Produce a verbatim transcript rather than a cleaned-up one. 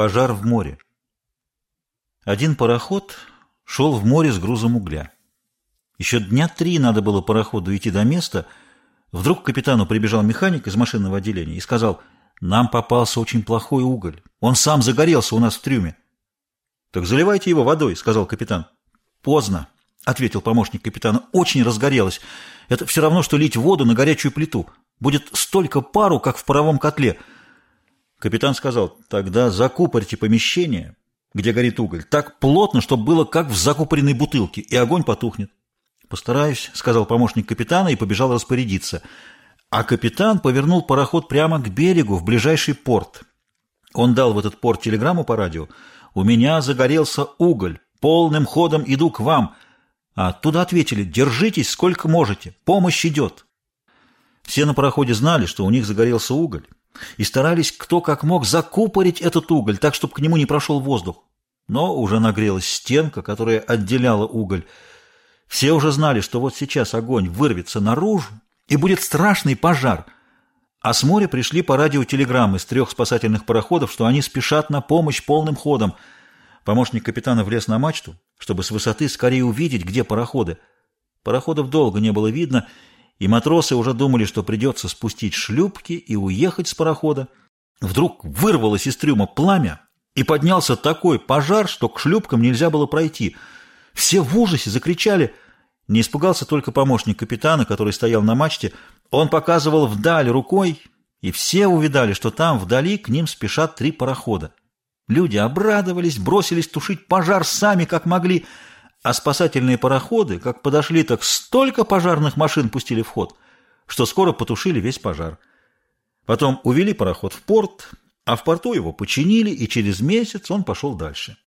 Пожар в море. Один пароход шел в море с грузом угля. Еще дня три надо было пароходу идти до места. Вдруг к капитану прибежал механик из машинного отделения и сказал: «Нам попался очень плохой уголь. Он сам загорелся у нас в трюме». «Так заливайте его водой», — сказал капитан. «Поздно», — ответил помощник капитана. «Очень разгорелось. Это все равно, что лить воду на горячую плиту. Будет столько пару, как в паровом котле». Капитан сказал: «Тогда закупорьте помещение, где горит уголь, так плотно, чтобы было как в закупоренной бутылке, и огонь потухнет». «Постараюсь», — сказал помощник капитана и побежал распорядиться. А капитан повернул пароход прямо к берегу, в ближайший порт. Он дал в этот порт телеграмму по радио: «У меня загорелся уголь, полным ходом иду к вам». А оттуда ответили: «Держитесь сколько можете, помощь идет». Все на пароходе знали, что у них загорелся уголь, и старались кто как мог закупорить этот уголь, так, чтобы к нему не прошел воздух. Но уже нагрелась стенка, которая отделяла уголь. Все уже знали, что вот сейчас огонь вырвется наружу, и будет страшный пожар. А с моря пришли по радио телеграммы с трех спасательных пароходов, что они спешат на помощь полным ходом. Помощник капитана влез на мачту, чтобы с высоты скорее увидеть, где пароходы. Пароходов долго не было видно, и матросы уже думали, что придется спустить шлюпки и уехать с парохода. Вдруг вырвалось из трюма пламя, и поднялся такой пожар, что к шлюпкам нельзя было пройти. Все в ужасе закричали. Не испугался только помощник капитана, который стоял на мачте. Он показывал вдаль рукой, и все увидали, что там вдали к ним спешат три парохода. Люди обрадовались, бросились тушить пожар сами, как могли, а спасательные пароходы, как подошли, так столько пожарных машин пустили в ход, что скоро потушили весь пожар. Потом увели пароход в порт, а в порту его починили, и через месяц он пошел дальше.